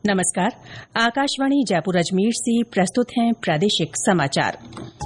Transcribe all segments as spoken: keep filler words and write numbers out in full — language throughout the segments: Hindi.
नमस्कार। आकाशवाणी जयपुर अजमेर से प्रस्तुत हैं प्रादेशिक समाचार।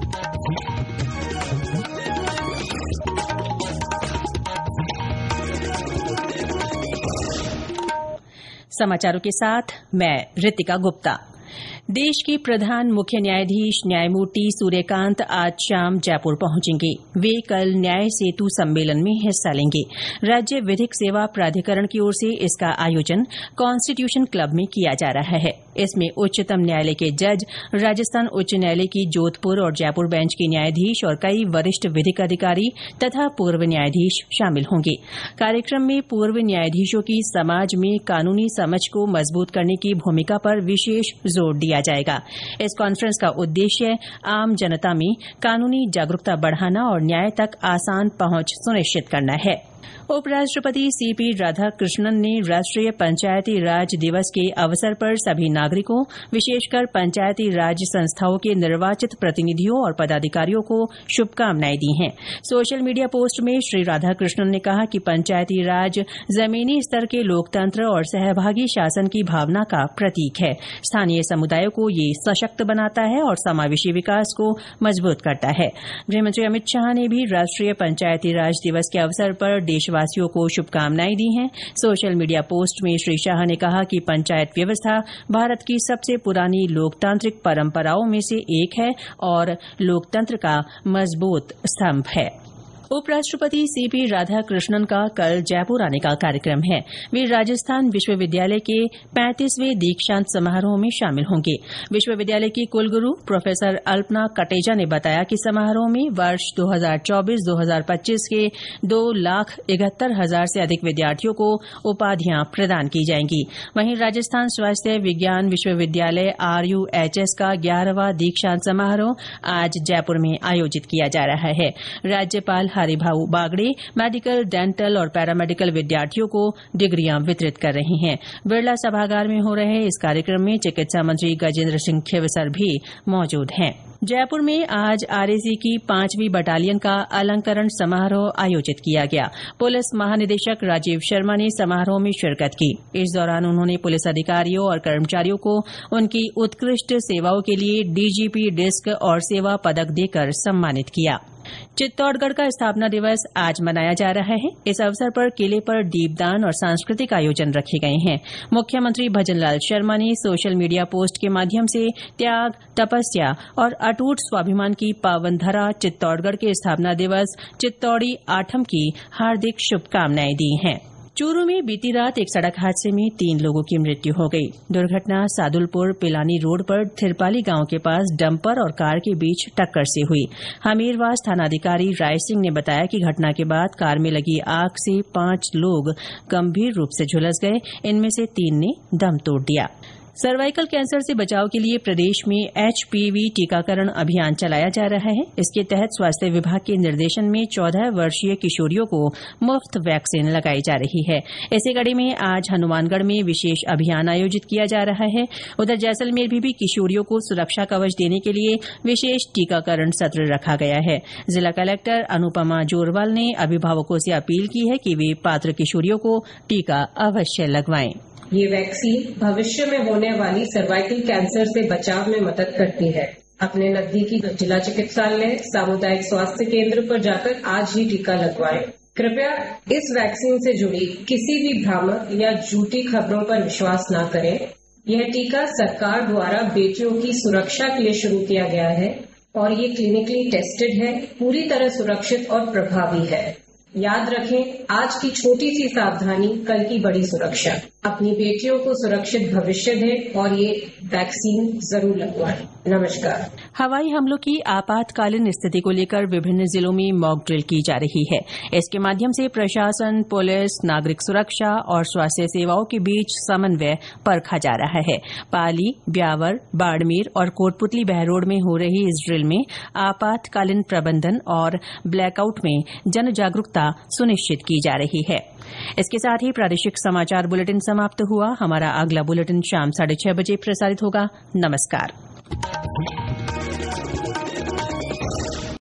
समाचारों के साथ मैं रितिका गुप्ता। देश के प्रधान मुख्य न्यायाधीश न्यायमूर्ति सूर्यकांत आज शाम जयपुर पहुंचेंगे। वे कल न्याय सेतु सम्मेलन में हिस्सा लेंगे। राज्य विधिक सेवा प्राधिकरण की ओर से इसका आयोजन कॉन्स्टिट्यूशन क्लब में किया जा रहा है। इसमें उच्चतम न्यायालय के जज, राजस्थान उच्च न्यायालय की जोधपुर और जयपुर बेंच के न्यायाधीश और कई वरिष्ठ विधिक अधिकारी तथा पूर्व न्यायाधीश शामिल होंगे। कार्यक्रम में पूर्व न्यायाधीशों की समाज में कानूनी समझ को मजबूत करने की भूमिका पर विशेष जोर दिया जाएगा। इस कॉन्फ्रेंस का उद्देश्य आम जनता में कानूनी जागरूकता बढ़ाना और न्याय तक आसान पहुंच सुनिश्चित करना है। उपराष्ट्रपति सीपी राधाकृष्णन ने राष्ट्रीय पंचायती राज दिवस के अवसर पर सभी नागरिकों, विशेषकर पंचायती राज संस्थाओं के निर्वाचित प्रतिनिधियों और पदाधिकारियों को शुभकामनाएं दी हैं। सोशल मीडिया पोस्ट में श्री राधाकृष्णन ने कहा कि पंचायती राज जमीनी स्तर के लोकतंत्र और सहभागी शासन की भावना का प्रतीक है। स्थानीय समुदायों को ये सशक्त बनाता है और समावेशी विकास को मजबूत करता है। गृहमंत्री अमित शाह ने भी राष्ट्रीय पंचायती राज दिवस के अवसर पर देशवासियों को शुभकामनाएं दी हैं। सोशल मीडिया पोस्ट में श्री शाह ने कहा कि पंचायत व्यवस्था भारत की सबसे पुरानी लोकतांत्रिक परंपराओं में से एक है और लोकतंत्र का मजबूत स्तंभ है। उपराष्ट्रपति सीपी राधाकृष्णन का कल जयपुर आने का कार्यक्रम है। वे राजस्थान विश्वविद्यालय के पैंतीसवें दीक्षांत समारोह में शामिल होंगे। विश्वविद्यालय की कुलगुरू प्रोफेसर अल्पना कटेजा ने बताया कि समारोह में वर्ष दो हजार चौबीस दो हजार पच्चीस के दो लाख इकहत्तर हजार से अधिक विद्यार्थियों को उपाधियां प्रदान की जाएंगी। वहीं राजस्थान स्वास्थ्य विज्ञान विश्वविद्यालय आरयूएचएस का ग्यारहवां दीक्षांत समारोह आज जयपुर में आयोजित किया जा रहा है। राज्यपाल हरिभाऊ बागड़े मेडिकल, डेंटल और पैरामेडिकल विद्यार्थियों को डिग्रियां वितरित कर रहे हैं। बिरला सभागार में हो रहे इस कार्यक्रम में चिकित्सा मंत्री गजेंद्र सिंह खींवसर भी मौजूद हैं। जयपुर में आज आरएसी की पांचवीं बटालियन का अलंकरण समारोह आयोजित किया गया। पुलिस महानिदेशक राजीव शर्मा ने समारोह में शिरकत की। इस दौरान उन्होंने पुलिस अधिकारियों और कर्मचारियों को उनकी उत्कृष्ट सेवाओं के लिए डीजीपी डिस्क और सेवा पदक देकर सम्मानित किया। चित्तौड़गढ़ का स्थापना दिवस आज मनाया जा रहा है। इस अवसर पर किले पर दीपदान और सांस्कृतिक आयोजन रखे गए हैं। मुख्यमंत्री भजनलाल शर्मा ने सोशल मीडिया पोस्ट के माध्यम से त्याग, तपस्या और अटूट स्वाभिमान की पावन धरा चित्तौड़गढ़ के स्थापना दिवस चित्तौड़ी आठम की हार्दिक शुभकामनाएं दी हैं। चूरू में बीती रात एक सड़क हादसे में तीन लोगों की मृत्यु हो गई। दुर्घटना सादुलपुर पिलानी रोड पर थिरपाली गांव के पास डंपर और कार के बीच टक्कर से हुई। हमीरवास थानाधिकारी राय सिंह ने बताया कि घटना के बाद कार में लगी आग से पांच लोग गंभीर रूप से झुलस गए। इनमें से तीन ने दम तोड़ दिया। सर्वाइकल कैंसर से बचाव के लिए प्रदेश में एचपीवी टीकाकरण अभियान चलाया जा रहा है। इसके तहत स्वास्थ्य विभाग के निर्देशन में चौदह वर्षीय किशोरियों को मुफ्त वैक्सीन लगाई जा रही है। इसी कड़ी में आज हनुमानगढ़ में विशेष अभियान आयोजित किया जा रहा है। उधर जैसलमेर में भी किशोरियों को सुरक्षा कवच देने के लिए विशेष टीकाकरण सत्र रखा गया है। जिला कलेक्टर अनुपमा जोरवाल ने अभिभावकों से अपील की है कि वे पात्र किशोरियों को टीका अवश्य लगवाएं। ये वैक्सीन भविष्य में होने वाली सर्वाइकल कैंसर से बचाव में मदद करती है। अपने नजदीकी जिला चिकित्सालय, सामुदायिक स्वास्थ्य केंद्र पर जाकर आज ही टीका लगवाएं। कृपया इस वैक्सीन से जुड़ी किसी भी भ्रामक या झूठी खबरों पर विश्वास न करें। यह टीका सरकार द्वारा बेटियों की सुरक्षा के लिए शुरू किया गया है और ये क्लिनिकली टेस्टेड है, पूरी तरह सुरक्षित और प्रभावी है। याद रखें, आज की छोटी सी सावधानी कल की बड़ी सुरक्षा। अपनी बेटियों को सुरक्षित भविष्य दें और ये वैक्सीन जरूर लगवाएं। नमस्कार। हवाई हमलों की आपातकालीन स्थिति को लेकर विभिन्न जिलों में मॉक ड्रिल की जा रही है। इसके माध्यम से प्रशासन, पुलिस, नागरिक सुरक्षा और स्वास्थ्य सेवाओं के बीच समन्वय परखा जा रहा है। पाली, ब्यावर, बाड़मेर और कोटपुतली बहरोड में हो रही इस ड्रिल में आपातकालीन प्रबंधन और ब्लैकआउट में जन जागरूकता सुनिश्चित की जा रही है। इसके साथ ही प्रादेशिक समाचार बुलेटिन समाप्त हुआ। हमारा अगला बुलेटिन शाम साढ़े छह बजे प्रसारित होगा। नमस्कार।